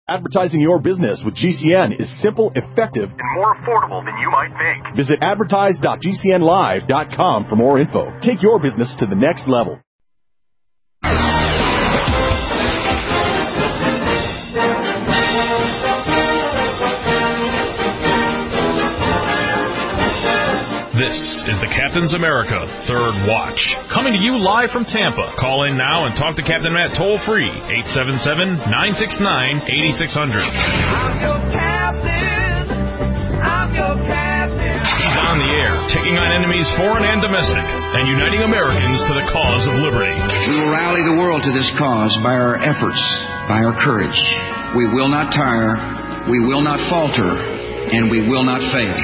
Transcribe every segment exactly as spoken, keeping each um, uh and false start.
Advertising your business with G C N is simple, effective, and more affordable than you might think. Visit advertise dot g c n live dot com for more info. Take your business to the next level. This is the Captain's America Third Watch, coming to you live from Tampa. Call in now and talk to Captain Matt toll-free, eight seven seven, nine six nine, eight six zero zero. I'm your captain. I'm your captain. He's on the air, taking on enemies foreign and domestic, and uniting Americans to the cause of liberty. We will rally the world to this cause by our efforts, by our courage. We will not tire, we will not falter, and we will not fail.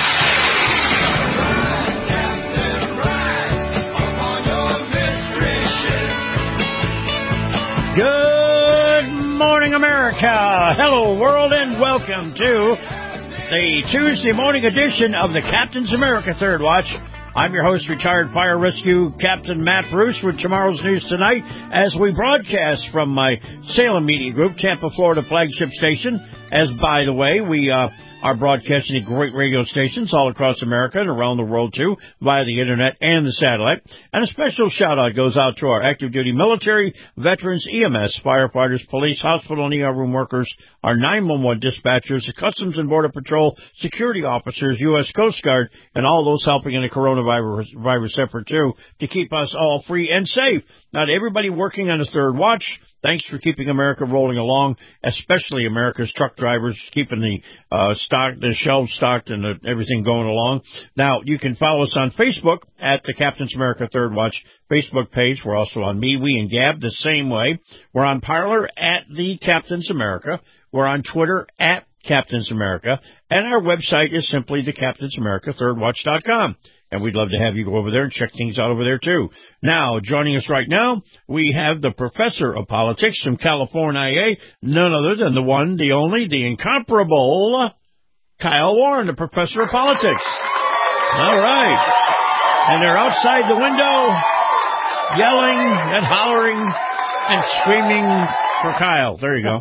Good morning, America. Hello, world, and welcome to the Tuesday morning edition of the Captain's America Third Watch. I'm your host, retired fire rescue Captain Matt Bruce, with tomorrow's news tonight as we broadcast from my Salem Media Group, Tampa, Florida flagship station. As, by the way, we uh, are broadcasting at great radio stations all across America and around the world, too, via the Internet and the satellite. And a special shout-out goes out to our active-duty military, veterans, E M S, firefighters, police, hospital and E R room workers, our nine one one dispatchers, the Customs and Border Patrol, security officers, U S Coast Guard, and all those helping in the coronavirus virus effort, too, to keep us all free and safe. Now, to everybody working on the Third Watch, thanks for keeping America rolling along, especially America's truck drivers, keeping the uh, stock, the shelves stocked and the, everything going along. Now, you can follow us on Facebook at the Captain's America Third Watch Facebook page. We're also on MeWe and Gab the same way. We're on Parler at the Captain's America. We're on Twitter at Captain's America. And our website is simply the captains america third watch dot com. And we'd love to have you go over there and check things out over there, too. Now, joining us right now, we have the professor of politics from California, none other than the one, the only, the incomparable Kyle Warren, the professor of politics. All right. And they're outside the window yelling and hollering and screaming for Kyle. There you go.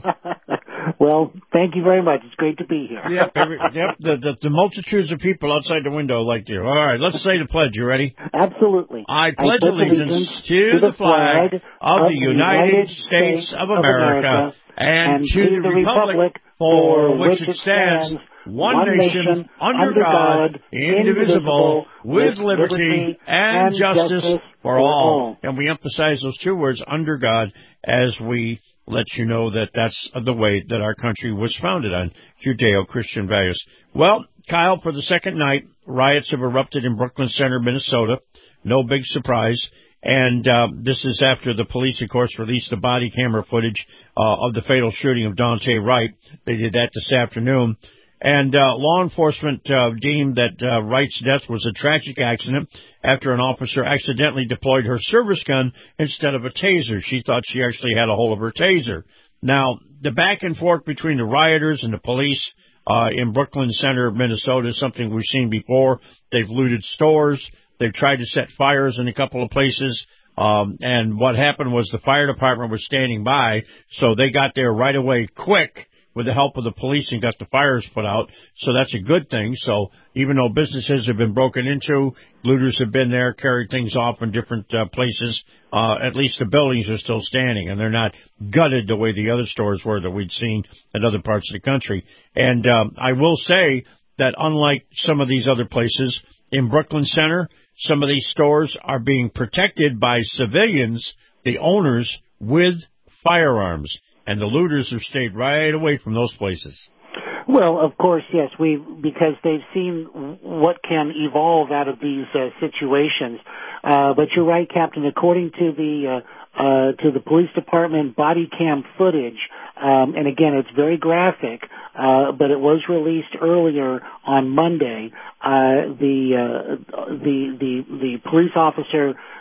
Well, thank you very much. It's great to be here. Yep, every, yep. The, the, the multitudes of people outside the window like you. All right, let's say the pledge. You ready? Absolutely. I pledge allegiance to, to the flag of, of the United States of America and, and to the republic for which it stands, one nation, under God, indivisible, with liberty and justice for all. And we emphasize those two words, under God, as we let you know that that's the way that our country was founded on, Judeo-Christian values. Well, Kyle, for the second night, riots have erupted in Brooklyn Center, Minnesota. No big surprise. And uh, this is after the police, of course, released the body camera footage uh, of the fatal shooting of Daunte Wright. They did that this afternoon. And uh, law enforcement uh, deemed that uh, Wright's death was a tragic accident after an officer accidentally deployed her service gun instead of a taser. She thought she actually had a hold of her taser. Now, the back and forth between the rioters and the police uh, in Brooklyn Center, Minnesota, is something we've seen before. They've looted stores. They've tried to set fires in a couple of places. Um, and what happened was the fire department was standing by, so they got there right away quick with the help of the police and got the fires put out. So that's a good thing. So even though businesses have been broken into, looters have been there, carried things off in different uh, places, uh, at least the buildings are still standing, and they're not gutted the way the other stores were that we'd seen in other parts of the country. And um, I will say that unlike some of these other places, in Brooklyn Center, some of these stores are being protected by civilians, the owners, with firearms. And the looters have stayed right away from those places. Well, of course, yes, we because they've seen what can evolve out of these uh, situations. Uh, but you're right, Captain. According to the uh, uh, to the police department body cam footage, um, and again, it's very graphic, uh, but it was released earlier on Monday. Uh, the uh, the the the police officer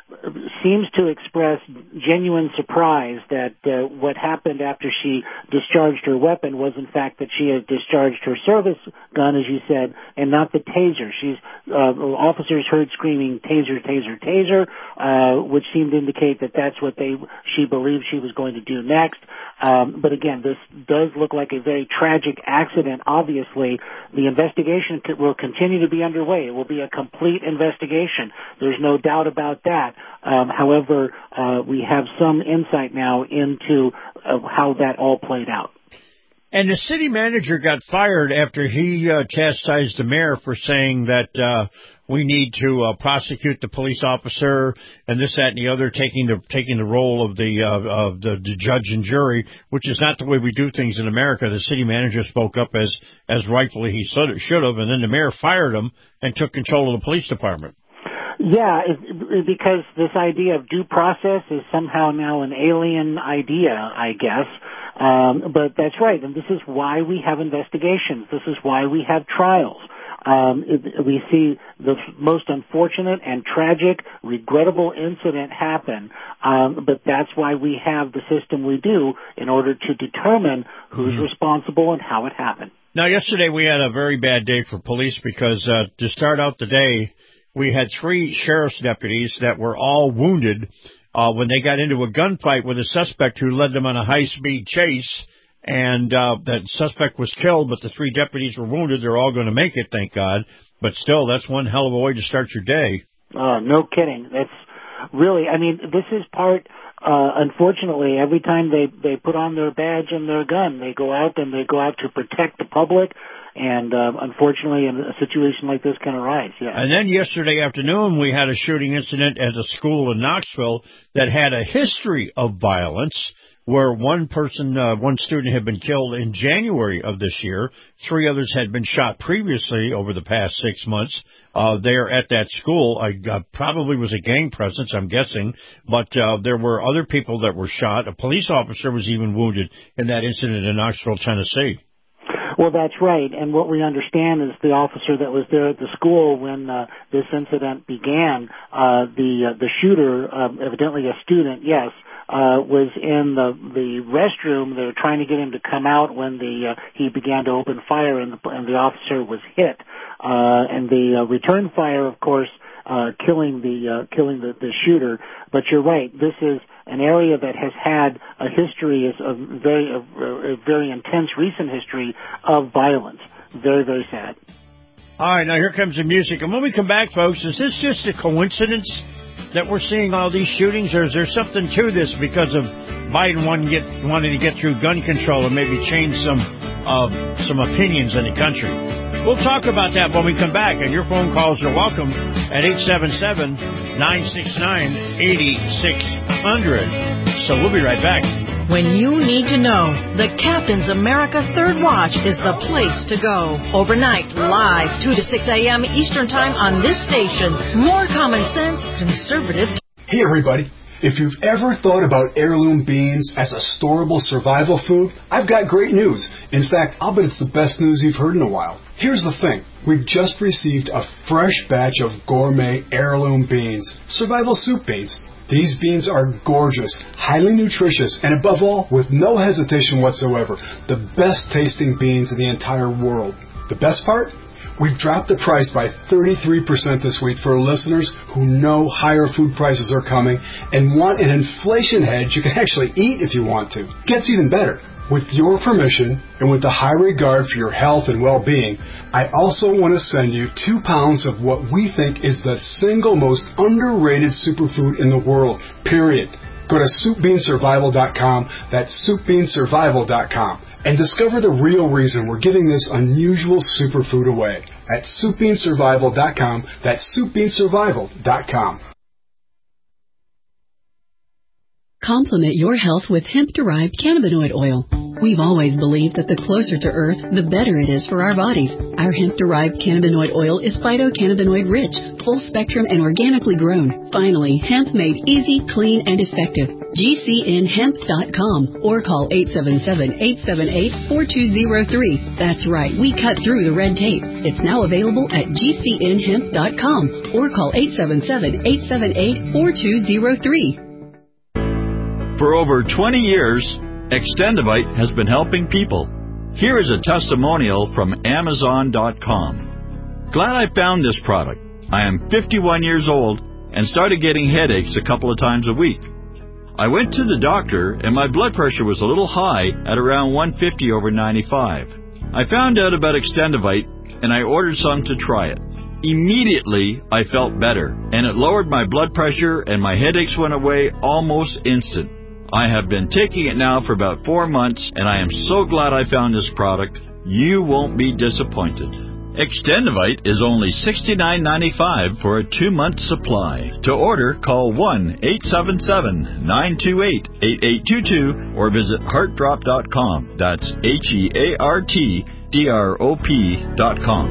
seems to express genuine surprise that uh, what happened after she discharged her weapon was, in fact, that she had discharged her service gun, as you said, and not the taser. She's uh, officers heard screaming, taser, taser, taser, uh, which seemed to indicate that that's what they she believed she was going to do next. Um, but again, this does look like a very tragic accident. Obviously, the investigation will continue to be underway. It will be a complete investigation. There's no doubt about that. Um, however, uh, we have some insight now into uh, how that all played out. And the city manager got fired after he uh, chastised the mayor for saying that uh, we need to uh, prosecute the police officer and this, that, and the other, taking the taking the role of the uh, of the, the judge and jury, which is not the way we do things in America. The city manager spoke up as as rightfully he should have, and then the mayor fired him and took control of the police department. Yeah, it, because this idea of due process is somehow now an alien idea, I guess. Um, but that's right, and this is why we have investigations. This is why we have trials. Um, it, we see the most unfortunate and tragic, regrettable incident happen, um, but that's why we have the system we do in order to determine who's mm-hmm. responsible and how it happened. Now, yesterday we had a very bad day for police because uh, to start out the day, we had three sheriff's deputies that were all wounded uh, when they got into a gunfight with a suspect who led them on a high-speed chase, and uh, that suspect was killed, but the three deputies were wounded. They're all going to make it, thank God. But still, that's one hell of a way to start your day. Uh, no kidding. That's really, I mean, this is part, uh, unfortunately, every time they, they put on their badge and their gun, they go out and they go out to protect the public. And uh, unfortunately, a situation like this can arise, yeah. And then yesterday afternoon, we had a shooting incident at a school in Knoxville that had a history of violence, where one person, uh, one student had been killed in January of this year. Three others had been shot previously over the past six months uh, there at that school. I uh, probably was a gang presence, I'm guessing, but uh, there were other people that were shot. A police officer was even wounded in that incident in Knoxville, Tennessee. Well, that's right. And what we understand is the officer that was there at the school when uh, this incident began, uh, the uh, the shooter, um, evidently a student, yes, uh, was in the the restroom. They were trying to get him to come out when the uh, he began to open fire, and the, and the officer was hit. Uh, and the uh, return fire, of course, uh, killing the uh, killing the, the shooter. But you're right. This is an area that has had a history, is a very, a, a very intense recent history of violence. Very, very sad. All right, now here comes the music. And when we come back, folks, is this just a coincidence that we're seeing all these shootings, or is there something to this because of Biden wanting to get, wanting to get through gun control and maybe change some uh, some opinions in the country? We'll talk about that when we come back, and your phone calls are welcome at eight seven seven, nine six nine, eight six zero zero. So we'll be right back. When you need to know, the Captain's America Third Watch is the place to go. Overnight, live, two to six a.m. Eastern Time on this station. More common sense, conservative. Hey, everybody. If you've ever thought about heirloom beans as a storable survival food, I've got great news. In fact, I'll bet it's the best news you've heard in a while. Here's the thing. We've just received a fresh batch of gourmet heirloom beans, survival soup beans. These beans are gorgeous, highly nutritious, and above all, with no hesitation whatsoever, the best tasting beans in the entire world. The best part? We've dropped the price by thirty-three percent this week for listeners who know higher food prices are coming and want an inflation hedge you can actually eat if you want to. Gets even better. With your permission, and with the high regard for your health and well-being, I also want to send you two pounds of what we think is the single most underrated superfood in the world, period. Go to soup bean survival dot com, that's soup bean survival dot com, and discover the real reason we're giving this unusual superfood away at soup bean survival dot com, that's soup bean survival dot com. Complement your health with hemp-derived cannabinoid oil. We've always believed that the closer to Earth, the better it is for our bodies. Our hemp-derived cannabinoid oil is phytocannabinoid rich, full spectrum, and organically grown. Finally, hemp made easy, clean, and effective. G C N hemp dot com or call eight seven seven, eight seven eight, four two zero three. That's right, we cut through the red tape. It's now available at G C N hemp dot com or call eight seven seven, eight seven eight, four two zero three. For over twenty years, Extendivite has been helping people. Here is a testimonial from Amazon dot com. Glad I found this product. I am fifty-one years old and started getting headaches a couple of times a week. I went to the doctor, and my blood pressure was a little high at around one fifty over ninety-five. I found out about Extendivite, and I ordered some to try it. Immediately, I felt better, and it lowered my blood pressure, and my headaches went away almost instant. I have been taking it now for about four months, and I am so glad I found this product. You won't be disappointed. Extendivite is only sixty-nine ninety-five for a two-month supply. To order, call one eight seven seven, nine two eight, eight eight two two or visit heart drop dot com. That's H E A R T D R O P dot com.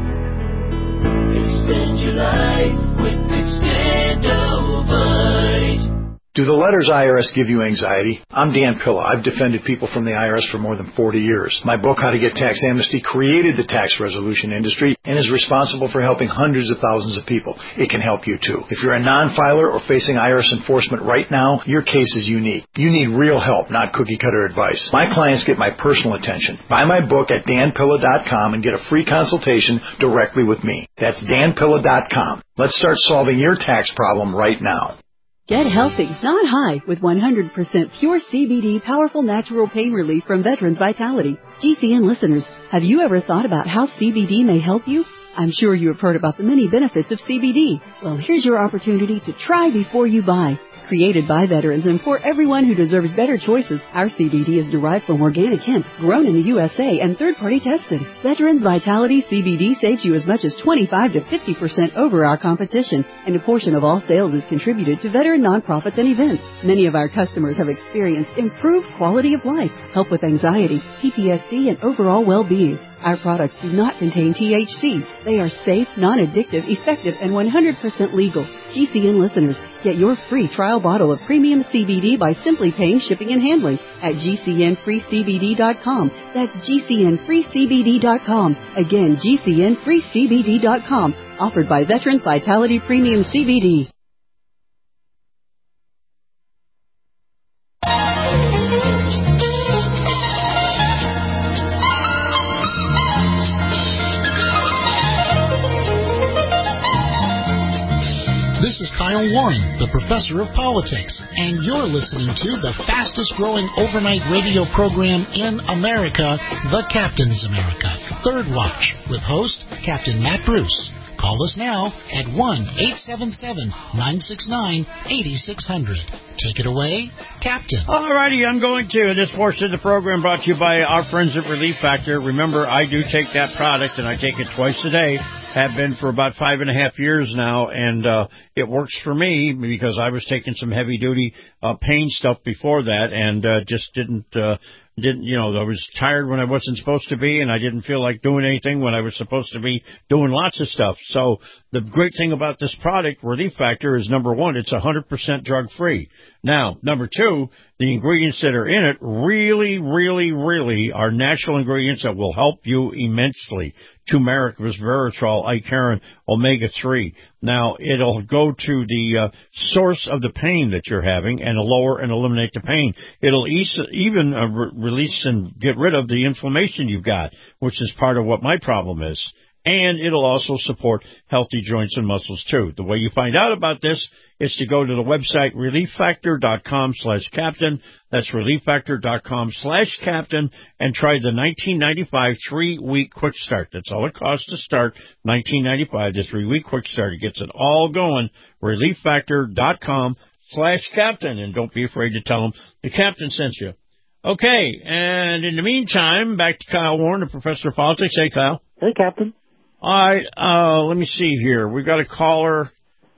Extend your life with Extendivite. Do the letters I R S give you anxiety? I'm Dan Pilla. I've defended people from the I R S for more than forty years. My book, How to Get Tax Amnesty, created the tax resolution industry and is responsible for helping hundreds of thousands of people. It can help you too. If you're a non-filer or facing I R S enforcement right now, your case is unique. You need real help, not cookie-cutter advice. My clients get my personal attention. Buy my book at dan pilla dot com and get a free consultation directly with me. That's dan pilla dot com. Let's start solving your tax problem right now. Get healthy, not high, with one hundred percent pure C B D powerful natural pain relief from Veterans Vitality. G C N listeners, have you ever thought about how C B D may help you? I'm sure you have heard about the many benefits of C B D. Well, here's your opportunity to try before you buy. Created by veterans and for everyone who deserves better choices, our C B D is derived from organic hemp, grown in the U S A and third-party tested. Veterans Vitality C B D saves you as much as twenty-five to fifty percent over our competition, and a portion of all sales is contributed to veteran nonprofits and events. Many of our customers have experienced improved quality of life, help with anxiety, P T S D, and overall well-being. Our products do not contain T H C. They are safe, non-addictive, effective, and one hundred percent legal. G C N listeners, get your free trial bottle of premium C B D by simply paying shipping and handling at G C N free C B D dot com. That's G C N free C B D dot com. Again, G C N free C B D dot com. Offered by Veterans Vitality Premium C B D. This is Kyle Warren, the professor of politics, and you're listening to the fastest-growing overnight radio program in America, The Captain's America, Third Watch, with host Captain Matt Bruce. Call us now at one eight seven seven, nine six nine, eight six zero zero. Take it away, Captain. All righty, I'm going to. This portion of the program brought to you by our friends at Relief Factor. Remember, I do take that product, and I take it twice a day. Have been for about five and a half years now, and uh, it works for me because I was taking some heavy-duty uh, pain stuff before that, and uh, just didn't, uh, didn't, you know, I was tired when I wasn't supposed to be, and I didn't feel like doing anything when I was supposed to be doing lots of stuff. So the great thing about this product, Relief Factor, is number one, it's one hundred percent drug-free. Now, number two, the ingredients that are in it really, really, really are natural ingredients that will help you immensely. Turmeric, resveratrol, Icariin, omega three. Now, it'll go to the uh, source of the pain that you're having and lower and eliminate the pain. It'll ease, even uh, re- release and get rid of the inflammation you've got, which is part of what my problem is. And it'll also support healthy joints and muscles, too. The way you find out about this is to go to the website relief factor dot com slash captain. That's relief factor dot com slash captain, and try the nineteen ninety-five three-week quick start. That's all it costs to start, nineteen ninety-five, the three-week quick start. It gets it all going, relief factor dot com slash captain. And don't be afraid to tell them the captain sent you. Okay, and in the meantime, back to Kyle Warren, the professor of politics. Hey, Kyle. Hey, Captain. All right, uh, let me see here. We've got a caller.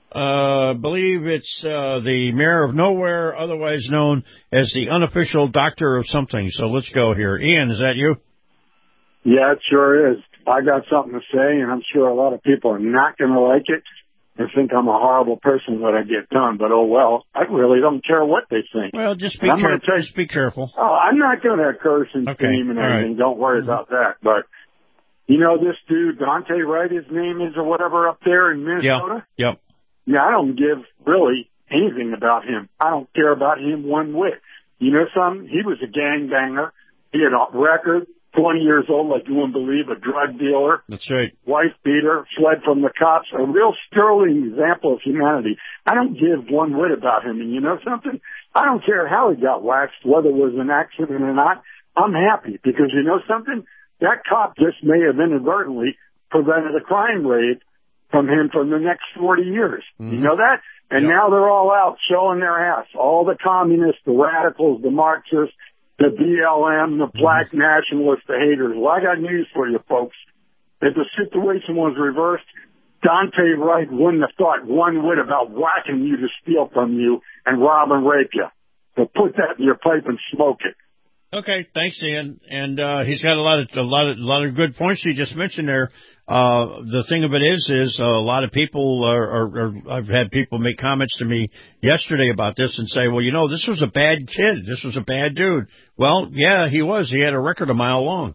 Uh, I believe it's uh, the mayor of nowhere, otherwise known as the unofficial doctor of something. So let's go here. Ian, is that you? Yeah, it sure is. I got something to say, and I'm sure a lot of people are not going to like it, and think I'm a horrible person when I get done. But, oh, well, I really don't care what they think. Well, just be, care- just be careful. Oh, I'm not going to curse and okay. scream and everything. Right. Don't worry mm-hmm. about that. But, you know, this dude, Dante Wright, his name is, or whatever, up there in Minnesota? Yep. yep. Yeah, I don't give really anything about him. I don't care about him one whit. You know something? He was a gangbanger. He had a record. twenty years old, like you wouldn't believe, a drug dealer. That's right. Wife beater, fled from the cops, a real sterling example of humanity. I don't give one whit about him. And you know something? I don't care how he got waxed, whether it was an accident or not. I'm happy because you know something? That cop just may have inadvertently prevented a crime rate from him for the next forty years. Mm-hmm. You know that? And yep. now they're all out showing their ass. All the communists, the radicals, the Marxists, the B L M, the black mm-hmm. nationalists, the haters. Well, I got news for you, folks. If the situation was reversed, Dante Wright wouldn't have thought one whit about whacking you to steal from you and rob and rape you. So put that in your pipe and smoke it. Okay, thanks, Ian. And uh, he's got a lot of a lot of a lot of good points you just mentioned there. Uh, the thing of it is, is uh, a lot of people are, are, are. I've had people make comments to me yesterday about this and say, well, you know, this was a bad kid. This was a bad dude. Well, yeah, he was. He had a record a mile long.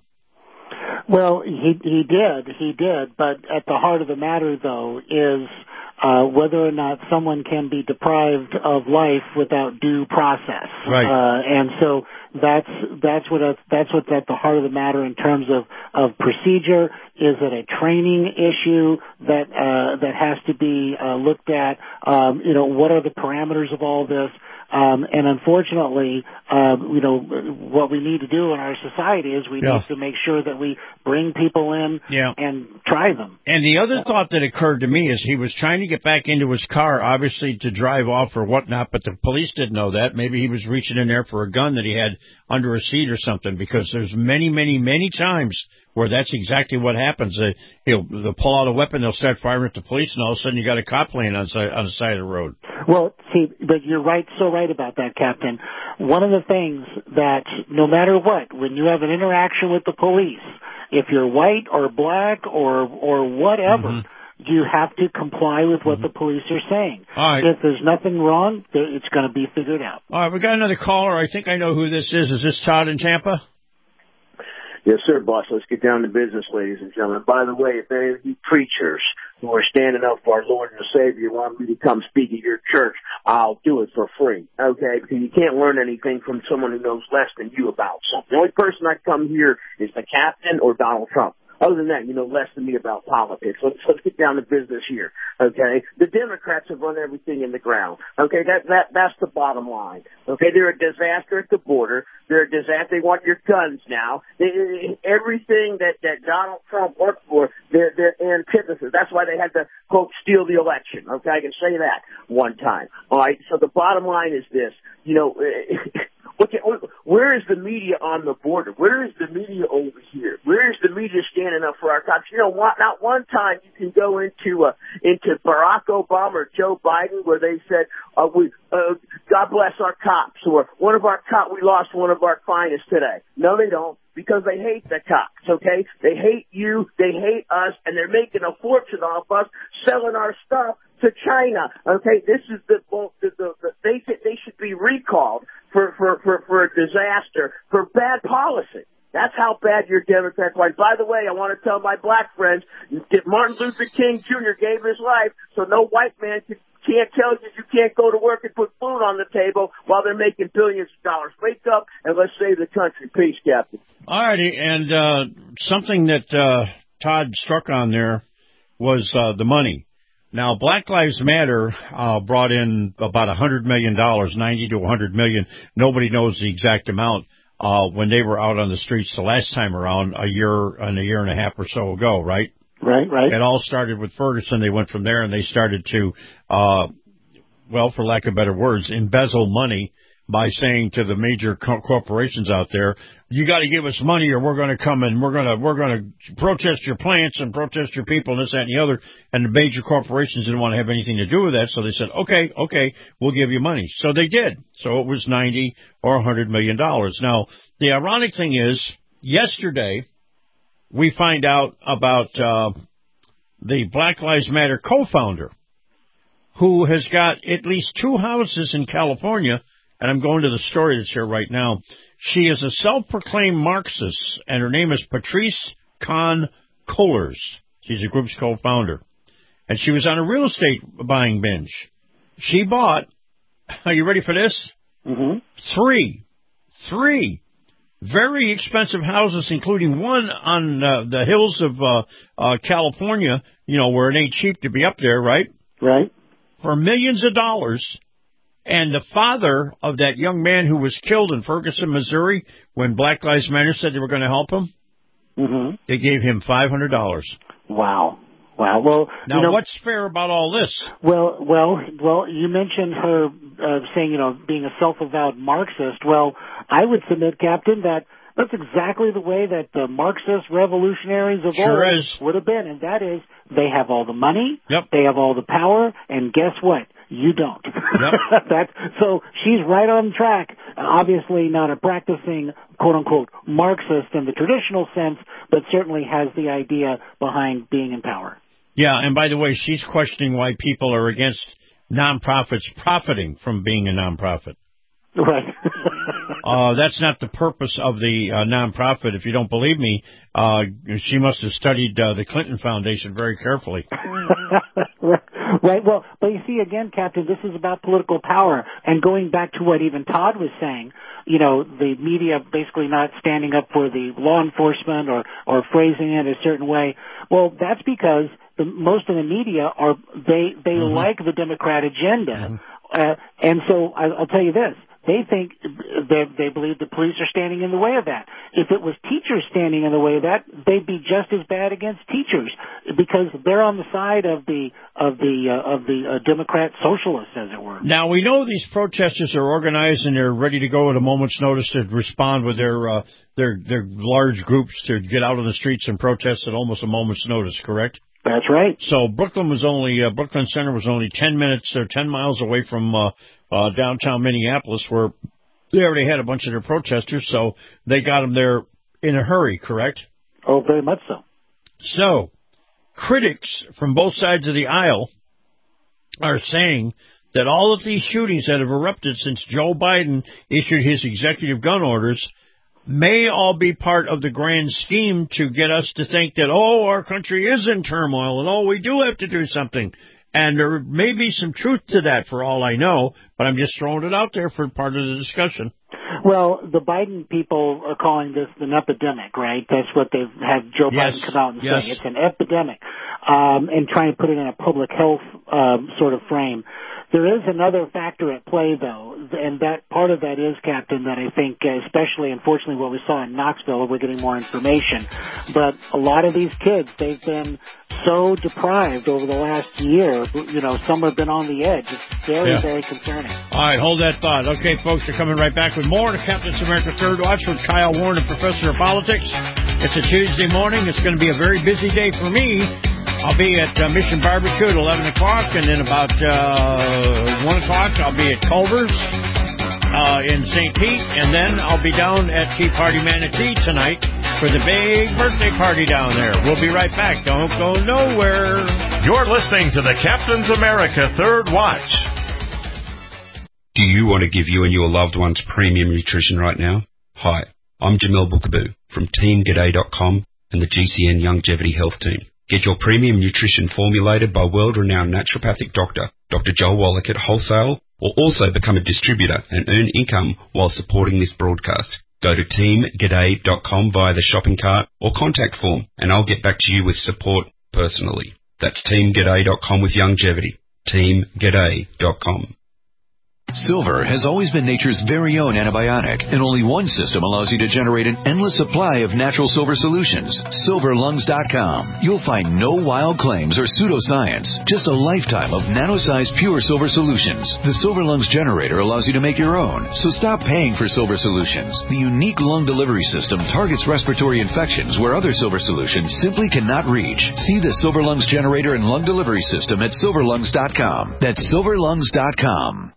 Well, he he did, he did. But at the heart of the matter, though, is uh, whether or not someone can be deprived of life without due process. Right. Uh, and so that's that's what that's what's at the heart of the matter in terms of of procedure. Is it a training issue that uh, that has to be uh, looked at? Um, you know, what are the parameters of all this? Um, and unfortunately, uh, you know, what we need to do in our society is we yeah. need to make sure that we bring people in yeah. and try them. And the other thought that occurred to me is he was trying to get back into his car, obviously to drive off or whatnot, but the police didn't know that. Maybe he was reaching in there for a gun that he had under a seat or something, because there's many, many, many times where that's exactly what happens. They, he'll, they'll pull out a weapon, they'll start firing at the police, and all of a sudden you got a cop laying on, on the side of the road. Well, see, but you're right, so right about that, Captain. One of the things that no matter what, when you have an interaction with the police, if you're white or black or or whatever, mm-hmm. you have to comply with what mm-hmm. the police are saying. All right. If there's nothing wrong, it's going to be figured out. All right, we got another caller. I think I know who this is. Is this Todd in Tampa? Yes, sir, boss. Let's get down to business, ladies and gentlemen. By the way, if any of you preachers who are standing up for our Lord and Savior want me to come speak at your church, I'll do it for free, okay? Because you can't learn anything from someone who knows less than you about something. The only person I come here is the captain or Donald Trump. Other than that, you know less than me about politics. Let's, let's get down to business here, okay? The Democrats have run everything in the ground, okay? That that that's the bottom line, okay? They're a disaster at the border. They're a disaster. They want your guns now. They, everything that, that Donald Trump worked for, they're, they're antithesis. That's why they had to, quote, steal the election, okay? I can say that one time, all right? So the bottom line is this, you know... Okay, where is the media on the border? Where is the media over here? Where is the media standing up for our cops? You know, not one time you can go into uh, into Barack Obama or Joe Biden where they said, uh, "We uh, God bless our cops," or "One of our cops, we lost one of our finest today." No, they don't. Because they hate the cops, okay? They hate you, they hate us, and they're making a fortune off us selling our stuff to China, okay? This is the, the, the, the they they should be recalled for, for, for, for a disaster, for bad policy. That's how bad your Democrats are. By the way, I want to tell my black friends, Martin Luther King Junior gave his life so no white man could can't tell you you can't go to work and put food on the table while they're making billions of dollars. Wake up and let's save the country. Peace, Captain. All righty, and uh, something that uh, Todd struck on there was uh, the money. Now, Black Lives Matter uh, brought in about one hundred million dollars, ninety to one hundred million dollars. Nobody knows the exact amount uh, when they were out on the streets the last time around, a year and a year and a half or so ago, right? Right, right. It all started with Ferguson. They went from there and they started to, uh, well, for lack of better words, embezzle money by saying to the major co- corporations out there, you got to give us money or we're going to come and we're going to, we're going to protest your plants and protest your people and this, that, and the other. And the major corporations didn't want to have anything to do with that. So they said, okay, okay, we'll give you money. So they did. So it was ninety or one hundred million dollars. Now, the ironic thing is yesterday, we find out about uh, the Black Lives Matter co-founder. who has got at least two houses in California, and I'm going to the story that's here right now. She is a self-proclaimed Marxist, and her name is Patrice Kahn Kohlers. She's the group's co-founder. And she was on a real estate buying binge. She bought, are you ready for this? Mm-hmm. Three, three very expensive houses, including one on uh, the hills of uh, uh, California, you know, where it ain't cheap to be up there, right? Right. For millions of dollars. And the father of that young man who was killed in Ferguson, Missouri, when Black Lives Matter said they were going to help him, mm-hmm. they gave him five hundred dollars. Wow. Wow. Well, now, you know, what's fair about all this? Well, well, well. You mentioned her uh, saying, you know, being a self-avowed Marxist. Well, I would submit, Captain, that that's exactly the way that the Marxist revolutionaries of sure old is. would have been, and that is, they have all the money, yep. they have all the power, and guess what? You don't. Yep. That's, so she's right on track. Obviously not a practicing, quote-unquote, Marxist in the traditional sense, but certainly has the idea behind being in power. Yeah, and by the way, she's questioning why people are against nonprofits profiting from being a nonprofit. Right. uh, that's not the purpose of the uh, nonprofit. If you don't believe me, uh, she must have studied uh, the Clinton Foundation very carefully. Right. Well, but you see, again, Captain, this is about political power. And going back to what even Todd was saying, you know, the media basically not standing up for the law enforcement or, or phrasing it a certain way. Well, that's because the, most of the media are, they, they mm-hmm. like the Democrat agenda. Mm-hmm. Uh, and so I, I'll tell you this. They think, they, they believe the police are standing in the way of that. If it was teachers standing in the way of that, they'd be just as bad against teachers because they're on the side of the of the uh, of the uh, Democrat socialists, as it were. Now we know these protesters are organized and they're ready to go at a moment's notice to respond with their uh, their their large groups to get out on the streets and protest at almost a moment's notice. Correct? That's right. So Brooklyn was only uh, Brooklyn Center was only ten minutes or ten miles away from uh, uh, downtown Minneapolis, where they already had a bunch of their protesters. So they got them there in a hurry. Correct? Oh, very much so. So critics from both sides of the aisle are saying that all of these shootings that have erupted since Joe Biden issued his executive gun orders may all be part of the grand scheme to get us to think that, oh, our country is in turmoil and, oh, we do have to do something. And there may be some truth to that for all I know, but I'm just throwing it out there for part of the discussion. Well, the Biden people are calling this an epidemic, right? That's what they've had Joe yes. Biden come out and yes. say. It's an epidemic, um, and trying to put it in a public health um, sort of frame. There is another factor at play, though, and that part of that is, Captain, that I think, especially, unfortunately, what we saw in Knoxville, we're getting more information, but a lot of these kids, they've been so deprived over the last year. You know, some have been on the edge. It's very, yeah. very concerning. All right, hold that thought. Okay, folks, we're coming right back with more to Captain's America Third Watch with Kyle Warren, a professor of politics. It's a Tuesday morning. It's going to be a very busy day for me. I'll be at uh, Mission Barbecue at eleven o'clock, and then about uh, one o'clock I'll be at Culver's uh, in Saint Pete, and then I'll be down at Tea Party Manatee tonight for the big birthday party down there. We'll be right back. Don't go nowhere. You're listening to the Captain's America Third Watch. Do you want to give you and your loved ones premium nutrition right now? Hi, I'm Jamel Bookaboo from Team G'day dot com and the G C N Longevity Health Team. Get your premium nutrition formulated by world-renowned naturopathic doctor, Doctor Joel Wallach at wholesale, or also become a distributor and earn income while supporting this broadcast. Go to Team G'day dot com via the shopping cart or contact form, and I'll get back to you with support personally. That's Team G'day dot com with longevity. Team G'day dot com. Silver has always been nature's very own antibiotic, and only one system allows you to generate an endless supply of natural silver solutions. silver lungs dot com. You'll find no wild claims or pseudoscience, just a lifetime of nano-sized pure silver solutions. The Silver Lungs generator allows you to make your own, so stop paying for silver solutions. The unique lung delivery system targets respiratory infections where other silver solutions simply cannot reach. See the Silver Lungs generator and lung delivery system at silver lungs dot com. That's silver lungs dot com.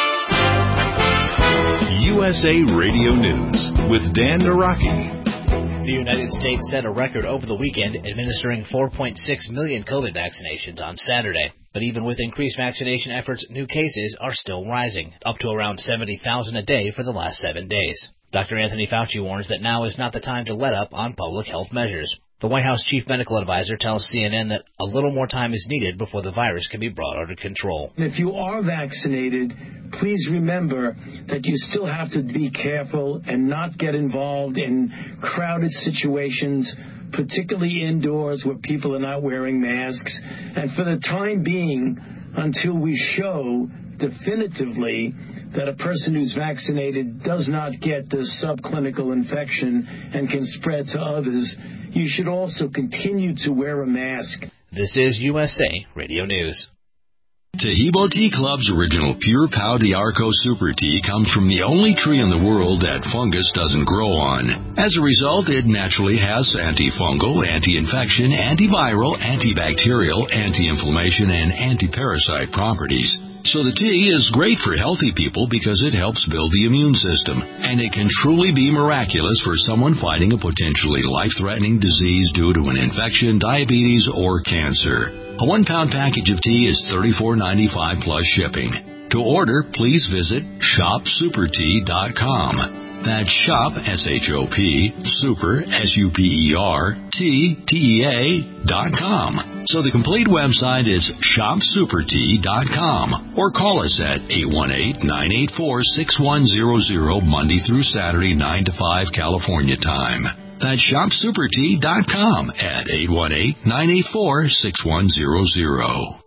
U S A Radio News with Dan Naraki. The United States set a record over the weekend, administering four point six million COVID vaccinations on Saturday. But even with increased vaccination efforts, new cases are still rising, up to around seventy thousand a day for the last seven days. Doctor Anthony Fauci warns that now is not the time to let up on public health measures. The White House chief medical advisor tells C N N that a little more time is needed before the virus can be brought under control. If you are vaccinated, please remember that you still have to be careful and not get involved in crowded situations, particularly indoors where people are not wearing masks. And for the time being, until we show definitively that a person who's vaccinated does not get this subclinical infection and can spread to others, you should also continue to wear a mask. This is U S A Radio News. Tahibo Tea Club's original Pure Pau D'Arco Super Tea comes from the only tree in the world that fungus doesn't grow on. As a result, it naturally has antifungal, anti-infection, antiviral, antibacterial, anti-inflammation, and anti-parasite properties. So the tea is great for healthy people because it helps build the immune system, and it can truly be miraculous for someone fighting a potentially life-threatening disease due to an infection, diabetes, or cancer. A one-pound package of tea is thirty-four ninety-five plus shipping. To order, please visit shop super tea dot com. That's shop, S H O P, super, S U P E R, T, T E A, dot com. So the complete website is shop super tea dot com, or call us at eight one eight, nine eight four, six one zero zero Monday through Saturday, nine to five California time. That's shop super tea dot com at eight one eight, nine eight four, six one zero zero.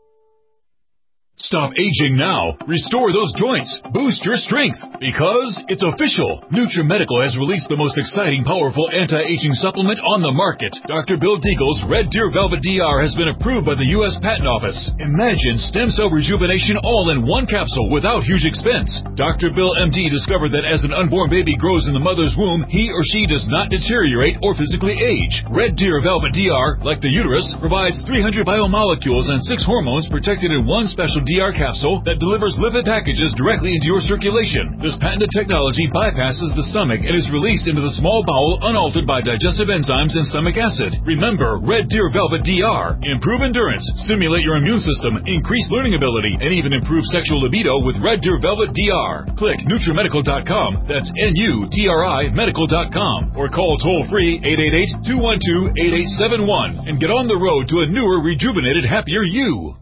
Stop aging now. Restore those joints. Boost your strength. Because it's official. NutriMedical has released the most exciting, powerful anti-aging supplement on the market. Doctor Bill Deagle's Red Deer Velvet D R has been approved by the U S Patent Office. Imagine stem cell rejuvenation all in one capsule without huge expense. Doctor Bill M D discovered that as an unborn baby grows in the mother's womb, he or she does not deteriorate or physically age. Red Deer Velvet D R, like the uterus, provides three hundred biomolecules and six hormones protected in one special D R capsule that delivers lipid packages directly into your circulation. This patented technology bypasses the stomach and is released into the small bowel unaltered by digestive enzymes and stomach acid. Remember, Red Deer Velvet D R. Improve endurance, stimulate your immune system, increase learning ability, and even improve sexual libido with Red Deer Velvet D R. Click NutriMedical dot com, that's N U T R I medical dot com, or call toll-free eight eight eight, two one two, eight eight seven one and get on the road to a newer, rejuvenated, happier you.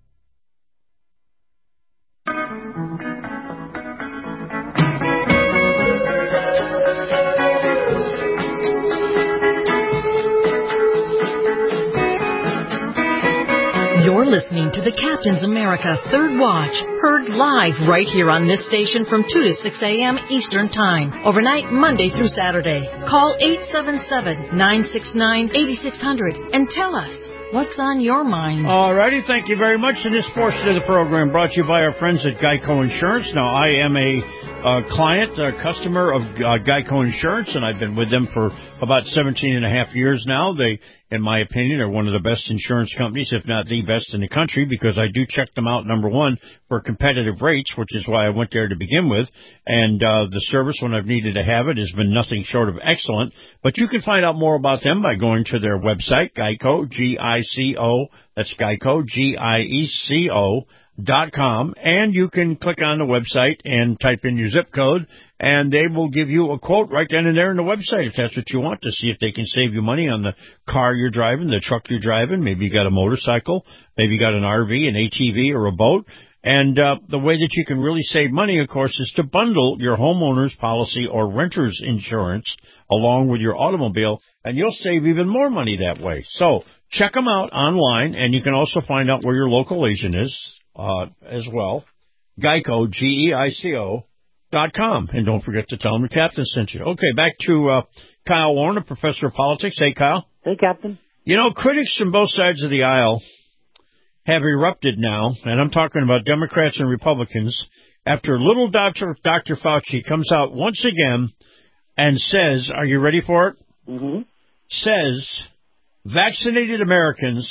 You're listening to the Captain's America Third Watch, heard live right here on this station from two to six a.m. Eastern Time, overnight Monday through Saturday. Call eight seven seven, nine six nine, eight six zero zero and tell us what's on your mind. All righty, thank you very much. And this portion of the program brought to you by our friends at Geico Insurance. Now, I am a uh, client, a customer of uh, Geico Insurance, and I've been with them for about seventeen and a half years now. They, in my opinion, are one of the best insurance companies, if not the best in the country, because I do check them out, number one, for competitive rates, which is why I went there to begin with. And uh, the service, when I've needed to have it, has been nothing short of excellent. But you can find out more about them by going to their website, Geico, G I C O, that's Geico, G I E C O, dot com, and you can click on the website and type in your zip code, and they will give you a quote right then and there on the website if that's what you want, to see if they can save you money on the car you're driving, the truck you're driving. Maybe you got a motorcycle, maybe you got an R V, an A T V, or a boat. And uh, the way that you can really save money, of course, is to bundle your homeowner's policy or renter's insurance along with your automobile, and you'll save even more money that way. So check them out online, and you can also find out where your local agent is uh, as well. Geico, G E I C O, dot com. And don't forget to tell them the Captain sent you. Okay, back to uh, Kyle Warner, professor of politics. Hey, Kyle. Hey, Captain. You know, critics from both sides of the aisle have erupted now, and I'm talking about Democrats and Republicans, after little Doctor Doctor Fauci comes out once again and says, are you ready for it? Mm-hmm. Says vaccinated Americans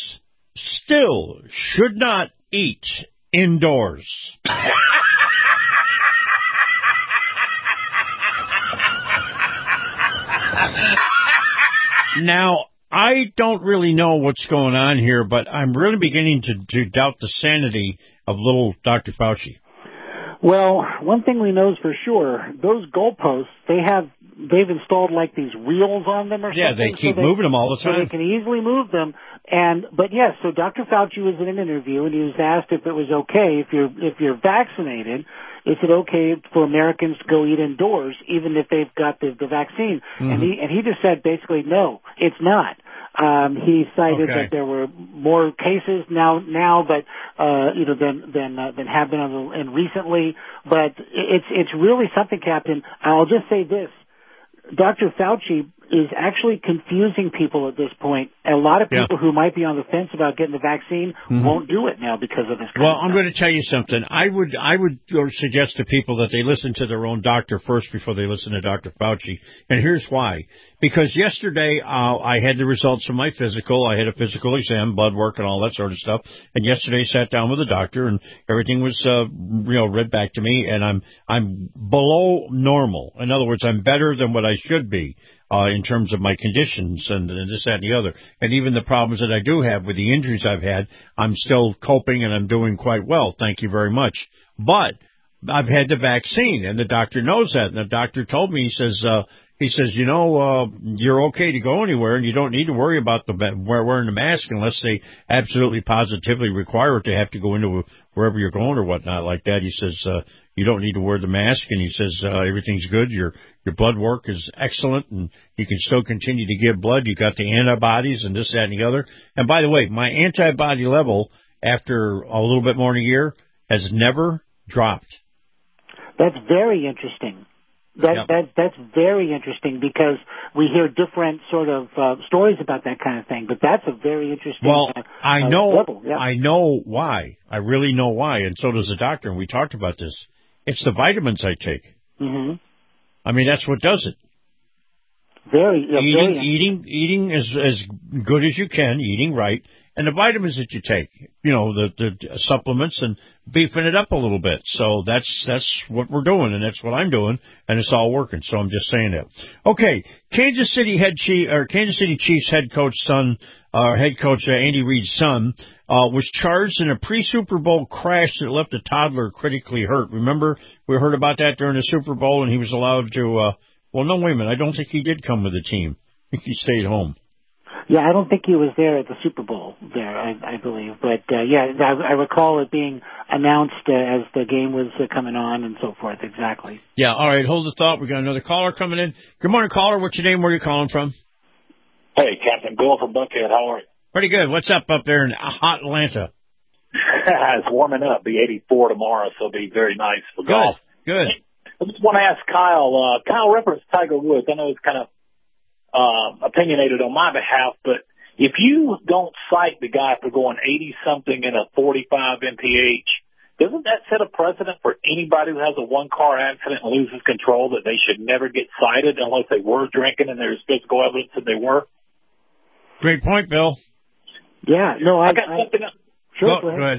still should not eat indoors. Now, I don't really know what's going on here, but I'm really beginning to, to doubt the sanity of little Doctor Fauci. Well, one thing we know is for sure, those goalposts, they have, they've installed like these reels on them or yeah, something. Yeah, they keep so moving they, them all the time. So they can easily move them. And, but yes, so Doctor Fauci was in an interview and he was asked if it was okay, if you're, if you're vaccinated, is it okay for Americans to go eat indoors even if they've got the, the vaccine? Mm-hmm. And he, and he just said basically, no, it's not. Um, he cited okay. that there were more cases now, now, but uh, you know, than than uh, than have been on the, and recently. But it's it's really something, Captain. I'll just say this: Doctor Fauci is actually confusing people at this point. A lot of people yeah. who might be on the fence about getting the vaccine mm-hmm. won't do it now because of this. Kind well, of I'm stuff. going to tell you something. I would I would suggest to people that they listen to their own doctor first before they listen to Doctor Fauci. And here's why. Because yesterday uh, I had the results from my physical. I had a physical exam, blood work, and all that sort of stuff. And yesterday I sat down with the doctor, and everything was uh, you know read back to me. And I'm I'm below normal. In other words, I'm better than what I should be. Uh, in terms of my conditions and, and this, that, and the other. And even the problems that I do have with the injuries I've had, I'm still coping and I'm doing quite well. Thank you very much. But I've had the vaccine, and the doctor knows that. And the doctor told me, he says, uh, he says, you know, uh, you're okay to go anywhere, and you don't need to worry about the wearing the mask unless they absolutely positively require it to have to go into wherever you're going or whatnot like that. He says, uh, you don't need to wear the mask, and he says, uh, everything's good. Your, your blood work is excellent, and you can still continue to give blood. You got the antibodies and this, that, and the other. And by the way, my antibody level after a little bit more than a year has never dropped. That's very interesting. That, yep. that that's very interesting because we hear different sort of uh, stories about that kind of thing. But that's a very interesting. Well, uh, I know, uh, level. Yep. I know why. I really know why, and so does the doctor. And we talked about this. It's the vitamins I take. Mm-hmm. I mean, that's what does it. Very yeah, eating, very eating, eating as as good as you can, eating right, and the vitamins that you take. You know, the the supplements and beefing it up a little bit. So that's that's what we're doing, and that's what I'm doing, and it's all working. So I'm just saying that. Okay, Kansas City head chief or Kansas City Chiefs head coach son, uh, head coach uh, Andy Reid's son, uh, was charged in a pre-Super Bowl crash that left a toddler critically hurt. Remember, we heard about that during the Super Bowl, and he was allowed to. Uh, well, no, wait a minute. I don't think he did come with the team. I think he stayed home. Yeah, I don't think he was there at the Super Bowl there, I, I believe. But, uh, yeah, I, I recall it being announced uh, as the game was uh, coming on and so forth, exactly. Yeah, all right, hold the thought. We got another caller coming in. Good morning, caller. What's your name? Where are you calling from? Hey, Captain Bill from Buckhead. How are you? Pretty good. What's up up there in hot Atlanta? It's warming up. Be eighty-four tomorrow, so it'll be very nice for good, golf. Good. I just want to ask Kyle. Uh, Kyle referenced Tiger Woods. I know it's kind of uh, opinionated on my behalf, but if you don't cite the guy for going eighty-something in a forty-five M P H, doesn't that set a precedent for anybody who has a one-car accident and loses control that they should never get cited unless they were drinking and there's physical evidence that they were? Great point, Bill. Yeah, no, I, I got I, something else. Sure, go, go ahead.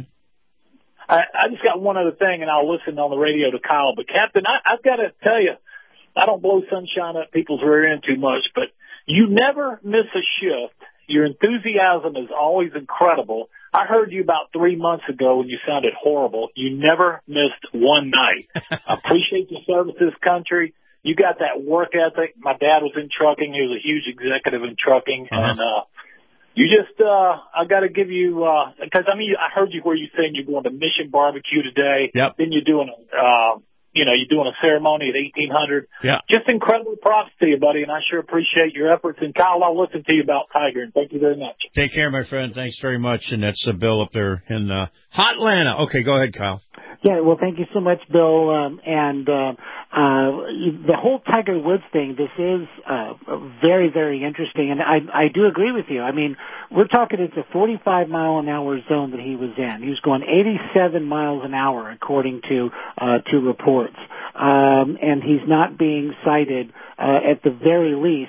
I, I just got one other thing, and I'll listen on the radio to Kyle. But, Captain, I, I've got to tell you, I don't blow sunshine up people's rear end too much, but you never miss a shift. Your enthusiasm is always incredible. I heard you about three months ago when you sounded horrible. You never missed one night. I appreciate your service to this country. You got that work ethic. My dad was in trucking. He was a huge executive in trucking. Uh-huh. And uh, you just, uh, I got to give you, uh, because, I mean, I heard you where you saying you're going to Mission Barbecue today. Yep. Then you're doing, uh, you know, you're doing a ceremony at eighteen hundred. Yeah. Just incredible props to you, buddy, and I sure appreciate your efforts. And, Kyle, I'll listen to you about Tiger, and thank you very much. Take care, my friend. Thanks very much. And that's uh, Bill up there in uh, hot Atlanta. Okay, go ahead, Kyle. Yeah, well, thank you so much, Bill. Um, and uh, uh, the whole Tiger Woods thing, this is uh, very, very interesting. And I, I do agree with you. I mean, we're talking it's a forty-five mile an hour zone that he was in. He was going eighty-seven miles an hour, according to uh, to reports. Um, and he's not being cited, uh, at the very least,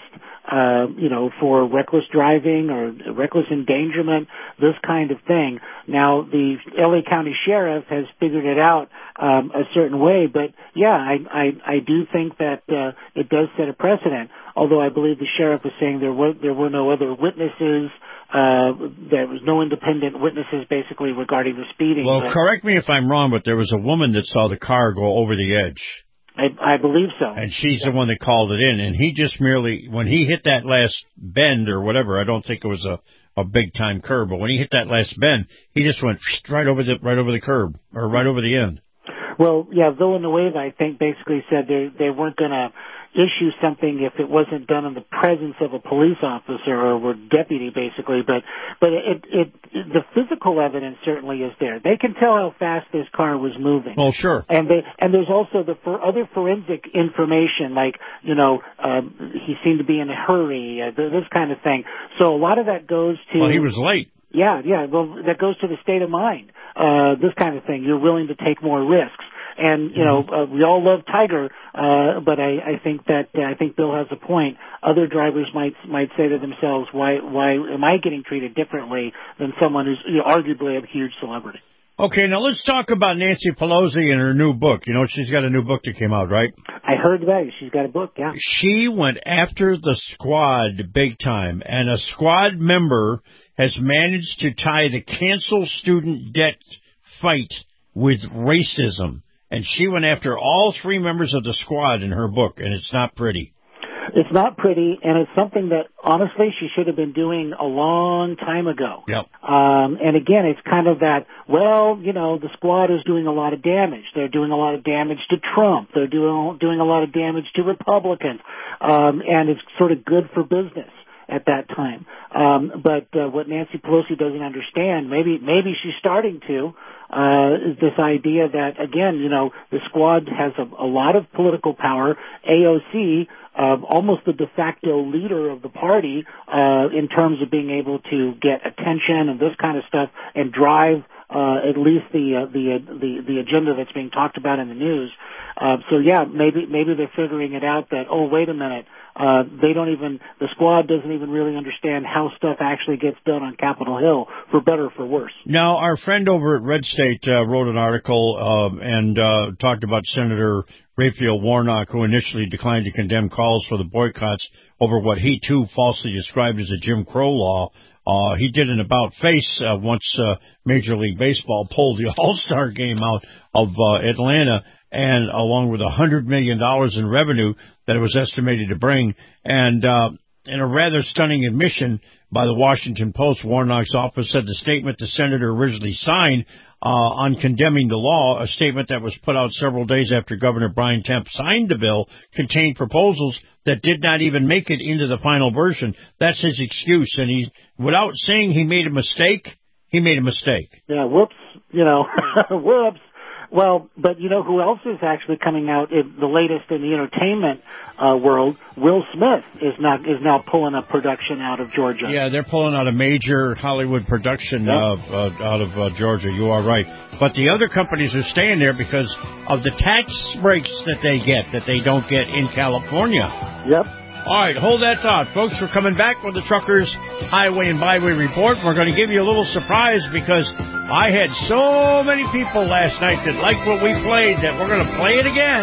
uh, you know, for reckless driving or reckless endangerment, this kind of thing. Now, the L A County Sheriff has figured it out um, a certain way, but yeah, I, I, I do think that uh, it does set a precedent, although I believe the Sheriff was saying there were, there were no other witnesses. Uh, there was no independent witnesses, basically, regarding the speeding. Well, but, correct me if I'm wrong, but there was a woman that saw the car go over the edge. I, I believe so. And she's yeah. the one that called it in. And he just merely, when he hit that last bend or whatever, I don't think it was a, a big-time curb, but when he hit that last bend, he just went right over the right over the curb, or right over the end. Well, yeah, Villanueva, I think, basically said they they weren't going to issue something if it wasn't done in the presence of a police officer or a deputy, basically. But but it, it it the physical evidence certainly is there. They can tell how fast this car was moving. Well, sure. And they and there's also the for other forensic information, like you know um, he seemed to be in a hurry, uh, this kind of thing. So a lot of that goes to. Well, he was late. Yeah, yeah. Well, that goes to the state of mind. Uh, this kind of thing. You're willing to take more risks. And, you know, uh, we all love Tiger, uh, but I, I think that, uh, I think Bill has a point. Other drivers might, might say to themselves, why, why am I getting treated differently than someone who's you know, arguably a huge celebrity? Okay, now let's talk about Nancy Pelosi and her new book. You know, she's got a new book that came out, right? I heard that. She's got a book, yeah. She went after the squad big time, and a squad member has managed to tie the cancel student debt fight with racism. And she went after all three members of the squad in her book, and it's not pretty. It's not pretty, and it's something that, honestly, she should have been doing a long time ago. Yep. Um, and again, it's kind of that, well, you know, the squad is doing a lot of damage. They're doing a lot of damage to Trump. They're doing, doing a lot of damage to Republicans. Um, and it's sort of good for business at that time. Um, but uh, what Nancy Pelosi doesn't understand, maybe maybe she's starting to, uh, is this idea that, again, you know, the squad has a, a lot of political power. A O C, uh, almost the de facto leader of the party uh, in terms of being able to get attention and this kind of stuff and drive uh, at least the, uh, the, uh, the, the agenda that's being talked about in the news. Uh, so yeah, maybe, maybe they're figuring it out that, oh, wait a minute, uh, they don't even, the squad doesn't even really understand how stuff actually gets done on Capitol Hill, for better or for worse. Now, our friend over at Red State, uh, wrote an article, uh, and, uh, talked about Senator Raphael Warnock, who initially declined to condemn calls for the boycotts over what he too falsely described as a Jim Crow law. Uh, he did an about-face uh, once uh, Major League Baseball pulled the All-Star game out of uh, Atlanta, and along with one hundred million dollars in revenue that it was estimated to bring. And uh, in a rather stunning admission by the Washington Post, Warnock's office said the statement the senator originally signed uh, on condemning the law, a statement that was put out several days after Governor Brian Kemp signed the bill, contained proposals that did not even make it into the final version. That's his excuse. And he, without saying he made a mistake, he made a mistake. Yeah, whoops, you know, whoops. Well, but you know who else is actually coming out in the latest in the entertainment uh, world? Will Smith is not is now pulling a production out of Georgia. Yeah, they're pulling out a major Hollywood production yep. uh, uh, out of uh, Georgia. You are right. But the other companies are staying there because of the tax breaks that they get that they don't get in California. Yep. All right, hold that thought. Folks, we're coming back with the Truckers Highway and Byway Report. We're going to give you a little surprise because I had so many people last night that liked what we played that we're going to play it again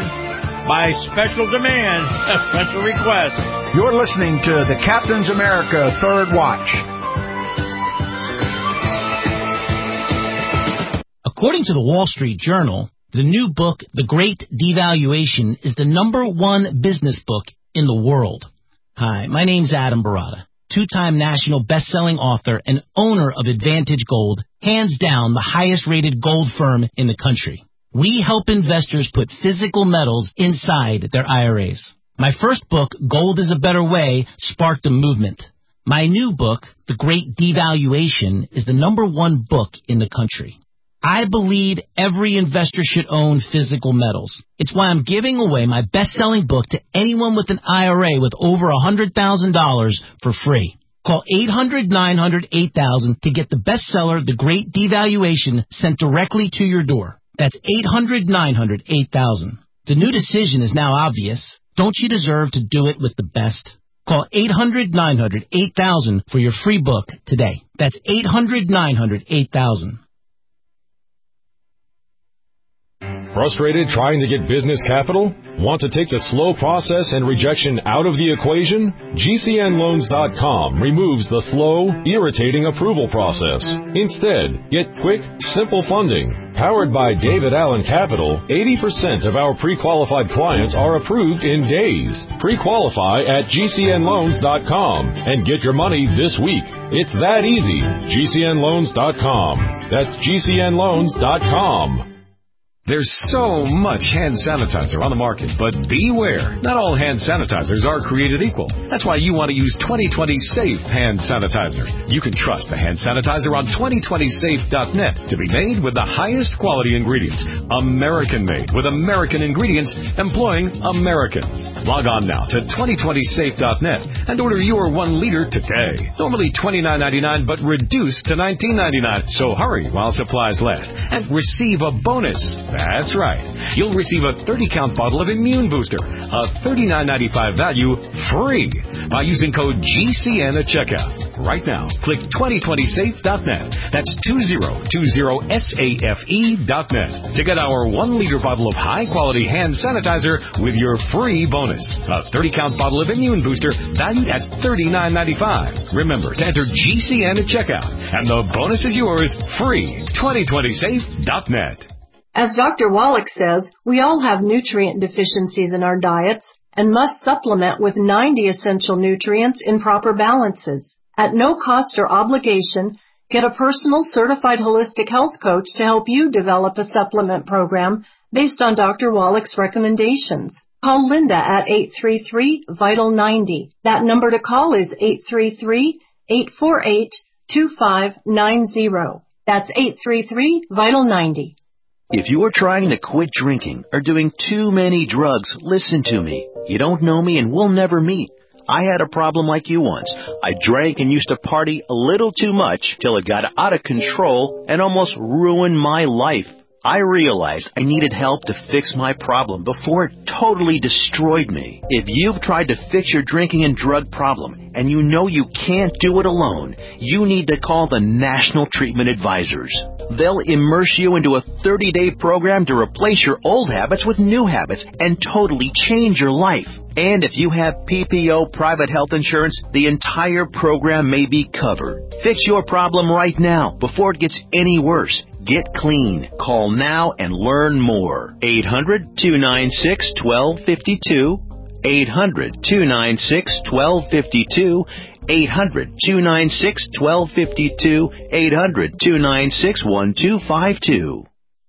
by special demand, a special request. You're listening to the Captain's America Third Watch. According to the Wall Street Journal, the new book, The Great Devaluation, is the number one business book in the world. Hi, my name's Adam Barata, two-time national best-selling author and owner of Advantage Gold, hands down the highest-rated gold firm in the country. We help investors put physical metals inside their I R As. My first book, Gold is a Better Way, sparked a movement. My new book, The Great Devaluation, is the number one book in the country. I believe every investor should own physical metals. It's why I'm giving away my best-selling book to anyone with an I R A with over one hundred thousand dollars for free. Call eight hundred, nine hundred, eight thousand to get the bestseller, The Great Devaluation, sent directly to your door. That's eight hundred, nine hundred, eight thousand. The new decision is now obvious. Don't you deserve to do it with the best? Call eight hundred nine hundred eight thousand for your free book today. That's eight hundred nine hundred eight thousand. Frustrated trying to get business capital? Want to take the slow process and rejection out of the equation? G C N loans dot com removes the slow, irritating approval process. Instead, get quick, simple funding. Powered by David Allen Capital, eighty percent of our pre-qualified clients are approved in days. Pre-qualify at G C N loans dot com and get your money this week. It's that easy. G C N loans dot com. That's G C N loans dot com. There's so much hand sanitizer on the market, but beware. Not all hand sanitizers are created equal. That's why you want to use twenty twenty Safe Hand Sanitizer. You can trust the hand sanitizer on twenty twenty safe dot net to be made with the highest quality ingredients. American-made with American ingredients employing Americans. Log on now to twenty twenty safe dot net and order your one liter today. Normally twenty-nine ninety-nine, but reduced to nineteen ninety-nine. So hurry while supplies last and receive a bonus. That's right. You'll receive a thirty count bottle of Immune Booster, a thirty-nine ninety-five value, free by using code G C N at checkout. Right now, click twenty twenty safe dot net. That's twenty twenty safe dot net to get our one liter bottle of high-quality hand sanitizer with your free bonus. A thirty count bottle of Immune Booster valued at thirty-nine ninety-five. Remember to enter G C N at checkout, and the bonus is yours free. twenty twenty safe dot net. As Doctor Wallach says, we all have nutrient deficiencies in our diets and must supplement with ninety essential nutrients in proper balances. At no cost or obligation, get a personal certified holistic health coach to help you develop a supplement program based on Doctor Wallach's recommendations. Call Linda at eight three three, vital ninety. That number to call is eight three three, eight four eight, two five nine zero. That's eight three three, vital ninety. If you are trying to quit drinking or doing too many drugs, listen to me. You don't know me and we'll never meet. I had a problem like you once. I drank and used to party a little too much till it got out of control and almost ruined my life. I realized I needed help to fix my problem before it totally destroyed me. If you've tried to fix your drinking and drug problem and you know you can't do it alone, you need to call the National Treatment Advisors. They'll immerse you into a thirty-day program to replace your old habits with new habits and totally change your life. And if you have P P O private health insurance, the entire program may be covered. Fix your problem right now before it gets any worse. Get clean. Call now and learn more. eight hundred, two nine six, one two five two. eight hundred, two nine six, one two five two. eight hundred, two nine six, one two five two. eight hundred, two nine six, one two five two.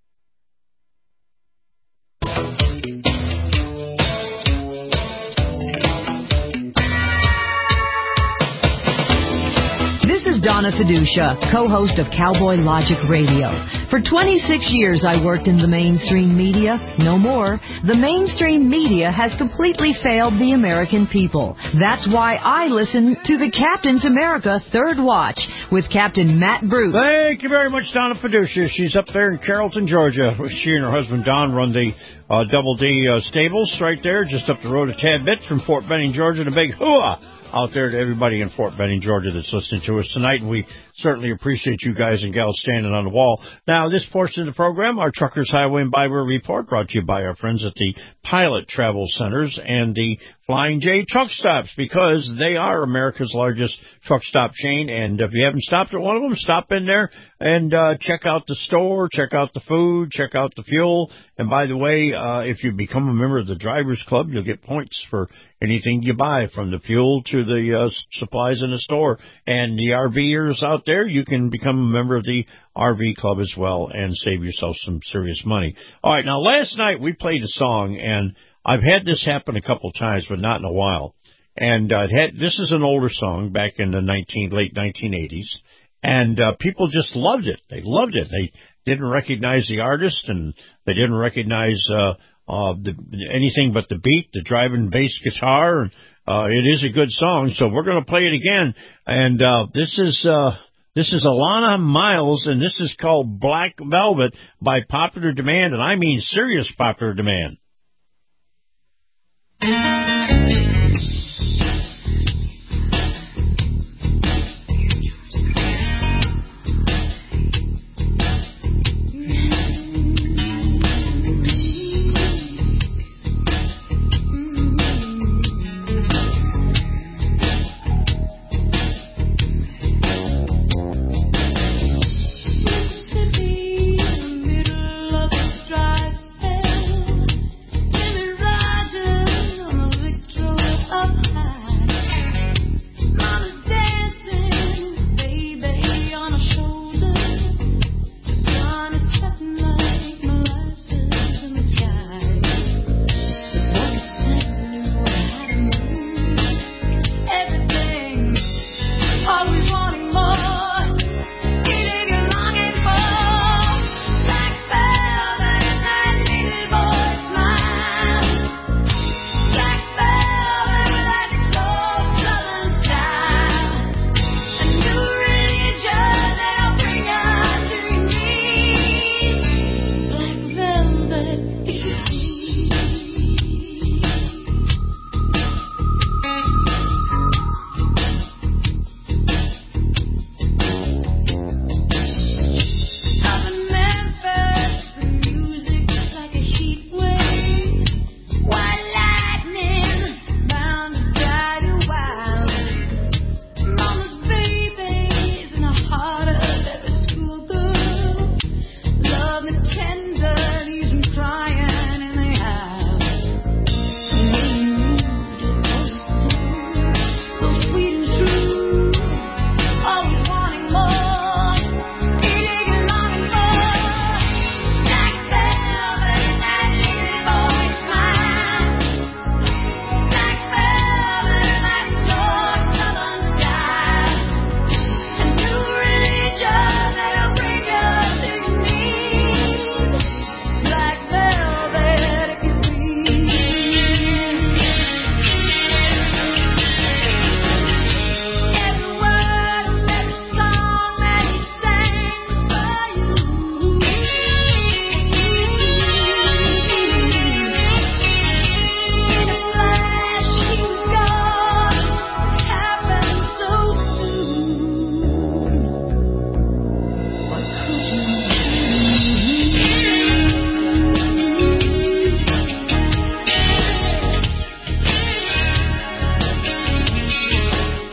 This is Donna Fiducia, co-host of Cowboy Logic Radio. For twenty-six years I worked in the mainstream media. No more. The mainstream media has completely failed the American people. That's why I listen to the Captain's America Third Watch with Captain Matt Bruce. Thank you very much, Donna Fiducia. She's up there in Carrollton, Georgia. She and her husband Don run the uh, Double D uh, Stables right there, just up the road a tad bit from Fort Benning, Georgia. And a big hooah out there to everybody in Fort Benning, Georgia that's listening to us tonight, and we certainly appreciate you guys and gals standing on the wall. Now, this portion of the program, our Truckers Highway and Byway Report, brought to you by our friends at the Pilot Travel Centers and the Flying J Truck Stops, because they are America's largest truck stop chain, and if you haven't stopped at one of them, stop in there and uh, check out the store, check out the food, check out the fuel. And by the way, uh, if you become a member of the Drivers Club, you'll get points for anything you buy, from the fuel to the uh, supplies in the store. And the RVers out there, you can become a member of the R V Club as well and save yourself some serious money. All right, now last night we played a song, and I've had this happen a couple times, but not in a while. And uh, it had, this is an older song back in the nineteen, late nineteen eighties, and uh, people just loved it. They loved it. They didn't recognize the artist, and they didn't recognize uh, uh, the, anything but the beat, the driving bass guitar. And, uh, it is a good song, so we're going to play it again. And uh, this is uh, this is Alana Miles, and this is called Black Velvet by popular demand, and I mean serious popular demand.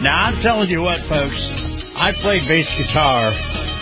Now, I'm telling you what, folks, I played bass guitar,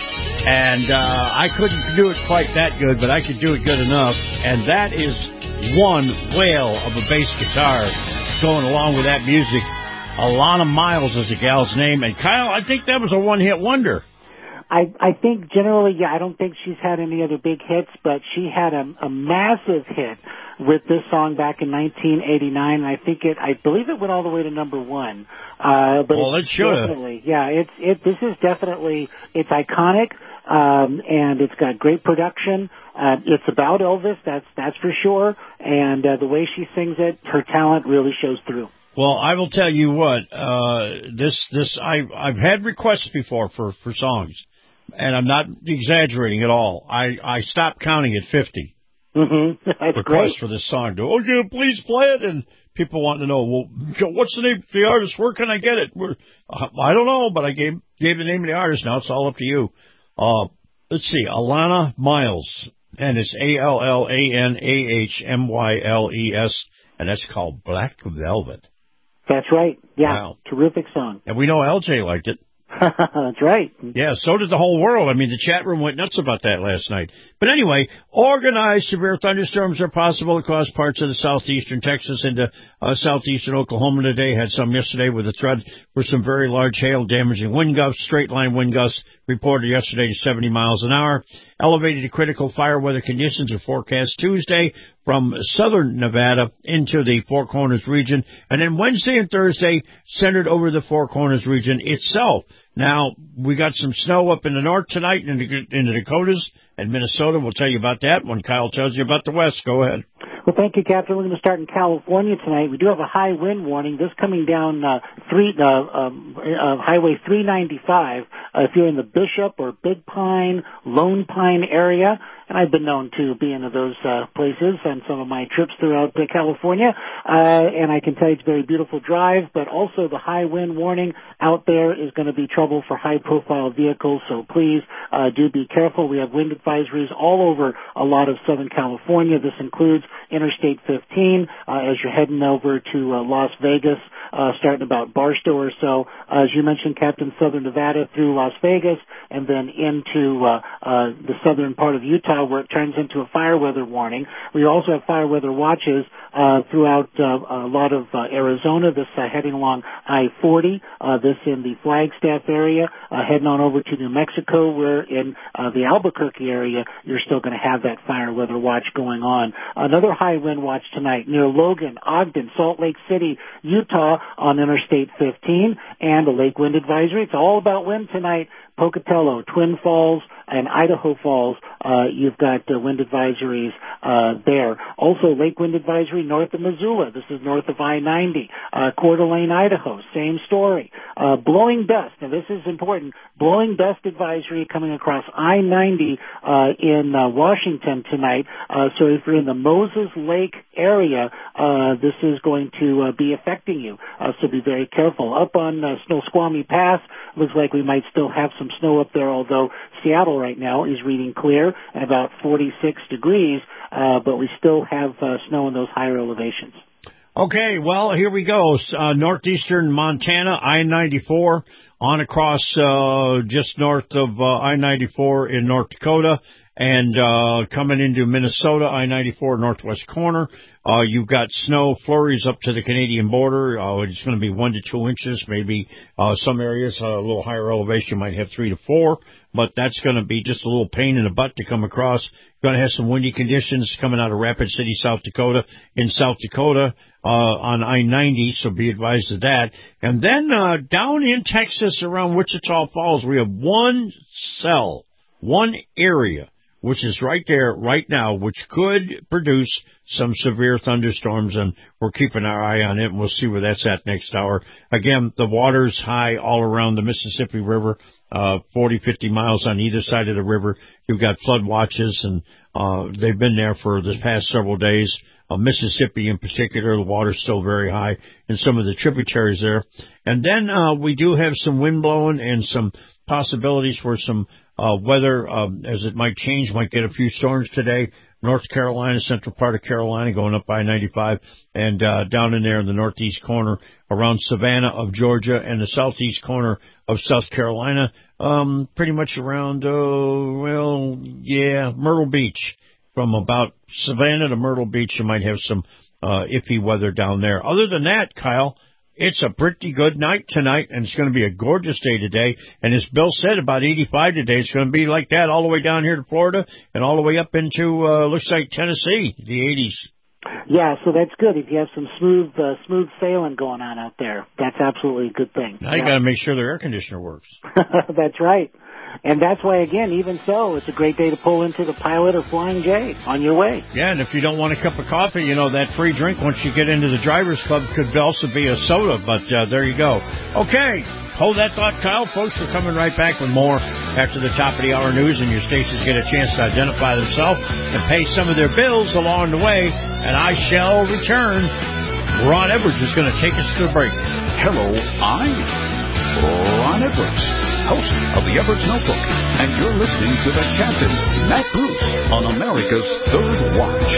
and uh, I couldn't do it quite that good, but I could do it good enough, and that is one whale of a bass guitar going along with that music. Alana Miles is the gal's name, and Kyle, I think that was a one-hit wonder. I, I think generally, yeah, I don't think she's had any other big hits, but she had a, a massive hit with this song back in nineteen eighty-nine, and I think it, I believe it went all the way to number one. Uh, but well, it should definitely, yeah, it's, it, this is definitely, it's iconic, um, and it's got great production. Uh, it's about Elvis, that's, that's for sure, and, uh, the way she sings it, her talent really shows through. Well, I will tell you what, uh, this, this, I, I've had requests before for, for songs, and I'm not exaggerating at all. I, I stopped counting at fifty. Mm-hmm. That's requests great. for this song. Oh, yeah, please play it. And people want to know, well, what's the name of the artist? Where can I get it? Where, uh, I don't know, but I gave, gave the name of the artist. Now it's all up to you. Uh, let's see, Alana Miles, and it's A L L A N A H M Y L E S, and that's called Black Velvet. That's right. Yeah, wow. Terrific song. And we know L J liked it. That's right. Yeah, so did the whole world. I mean, the chat room went nuts about that last night. But anyway, organized severe thunderstorms are possible across parts of the southeastern Texas into uh, southeastern Oklahoma today. Had some yesterday with a threat for some very large hail damaging wind gusts. Straight line wind gusts reported yesterday to seventy miles an hour. Elevated to critical fire weather conditions are forecast Tuesday from southern Nevada into the Four Corners region. And then Wednesday and Thursday centered over the Four Corners region itself. Now, we got some snow up in the north tonight in the, in the Dakotas and Minnesota. We'll tell you about that when Kyle tells you about the west. Go ahead. Well, thank you, Captain. We're going to start in California tonight. We do have a high wind warning. This coming down uh, three uh, um, uh, Highway three ninety-five. Uh, if you're in the Bishop or Big Pine, Lone Pine area, and I've been known to be into those uh, places on some of my trips throughout uh, California, uh, and I can tell you it's a very beautiful drive, but also the high wind warning out there is going to be trouble for high-profile vehicles, so please uh, do be careful. We have wind advisories all over a lot of Southern California. This includes Interstate fifteen uh, as you're heading over to uh, Las Vegas, uh, starting about Barstow or so. Uh, as you mentioned, Captain, Southern Nevada through Las Vegas, and then into uh, uh, the southern part of Utah, where it turns into a fire weather warning. We also have fire weather watches uh, throughout uh, a lot of uh, Arizona. This uh, heading along I forty, uh, this in the Flagstaff area, uh, heading on over to New Mexico, where in uh, the Albuquerque area, you're still going to have that fire weather watch going on. Another high wind watch tonight near Logan, Ogden, Salt Lake City, Utah on Interstate fifteen, and a lake wind advisory. It's all about wind tonight. Pocatello, Twin Falls, and Idaho Falls, uh, you've got uh, wind advisories uh, there. Also, lake wind advisory north of Missoula. This is north of I ninety. Uh, Coeur d'Alene, Idaho, same story. Uh, blowing dust. Now, this is important. Blowing dust advisory coming across I ninety uh, in uh, Washington tonight. Uh, so if you're in the Moses Lake area, uh, this is going to uh, be affecting you. Uh, so be very careful. Up on uh, Snoqualmie Pass, looks like we might still have some snow up there, although Seattle right now is reading clear at about forty-six degrees, uh, but we still have uh, snow in those higher elevations. Okay, well, here we go. Uh, northeastern Montana, I ninety-four, on across uh, just north of uh, I ninety-four in North Dakota, and uh, coming into Minnesota, I ninety-four northwest corner. Uh, you've got snow flurries up to the Canadian border. Uh, it's going to be one to two inches, maybe uh, some areas, uh, a little higher elevation might have three to four, but that's going to be just a little pain in the butt to come across. You're going to have some windy conditions coming out of Rapid City, South Dakota, in South Dakota uh, on I ninety, so be advised of that. And then uh, down in Texas around Wichita Falls, we have one cell, one area, which is right there right now, which could produce some severe thunderstorms, and we're keeping our eye on it, and we'll see where that's at next hour. Again, the water's high all around the Mississippi River, uh, forty, fifty miles on either side of the river. You've got flood watches, and uh, they've been there for the past several days. Uh, Mississippi in particular, the water's still very high in some of the tributaries there. And then uh, we do have some wind blowing and some possibilities for some uh, weather, um, as it might change, might get a few storms today. North Carolina, central part of Carolina, going up I ninety-five, and uh, down in there in the northeast corner around Savannah of Georgia and the southeast corner of South Carolina, um, pretty much around, uh, well, yeah, Myrtle Beach. From about Savannah to Myrtle Beach, you might have some uh, iffy weather down there. Other than that, Kyle, it's a pretty good night tonight, and it's going to be a gorgeous day today. And as Bill said, about eighty-five today. It's going to be like that all the way down here to Florida and all the way up into, uh, looks like Tennessee, the eighties. Yeah, so that's good. If you have some smooth uh, smooth sailing going on out there, that's absolutely a good thing. Now you yeah. got to make sure the air conditioner works. That's right. And that's why, again, even so, it's a great day to pull into the Pilot or Flying J on your way. Yeah, and if you don't want a cup of coffee, you know, that free drink once you get into the Drivers Club could also be a soda, but uh, there you go. Okay, hold that thought, Kyle. Folks, we're coming right back with more after the top of the hour news, and your stations get a chance to identify themselves and pay some of their bills along the way, and I shall return. Ron Edwards is going to take us to the break. Hello, I'm Ron Edwards, host of the Edwards Notebook, and you're listening to the Captain, Matt Bruce, on America's Third Watch.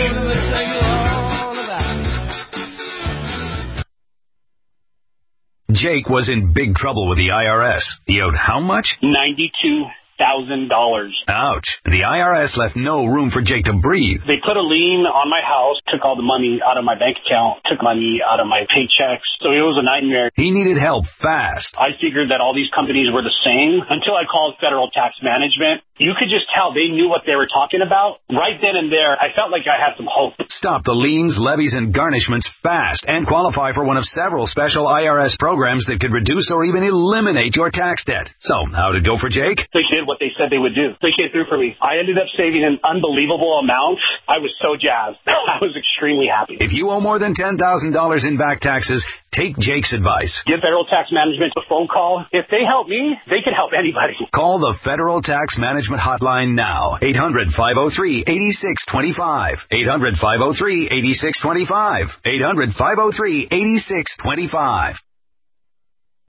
Jake was in big trouble with the I R S. He owed how much? ninety-two thousand dollars. Ouch. The I R S left no room for Jake to breathe. They put a lien on my house, took all the money out of my bank account, took money out of my paychecks. So it was a nightmare. He needed help fast. I figured that all these companies were the same until I called Federal Tax Management. You could just tell they knew what they were talking about. Right then and there, I felt like I had some hope. Stop the liens, levies, and garnishments fast and qualify for one of several special I R S programs that could reduce or even eliminate your tax debt. So, how'd it go for Jake? They did what they said they would do. They came through for me. I ended up saving an unbelievable amount. I was so jazzed. I was extremely happy. If you owe more than ten thousand dollars in back taxes, take Jake's advice. Give Federal Tax Management a phone call. If they help me, they can help anybody. Call the Federal Tax Management Hotline now. eight hundred, five oh three, eight six two five. eight hundred, five oh three, eight six two five. eight hundred, five oh three, eight six two five.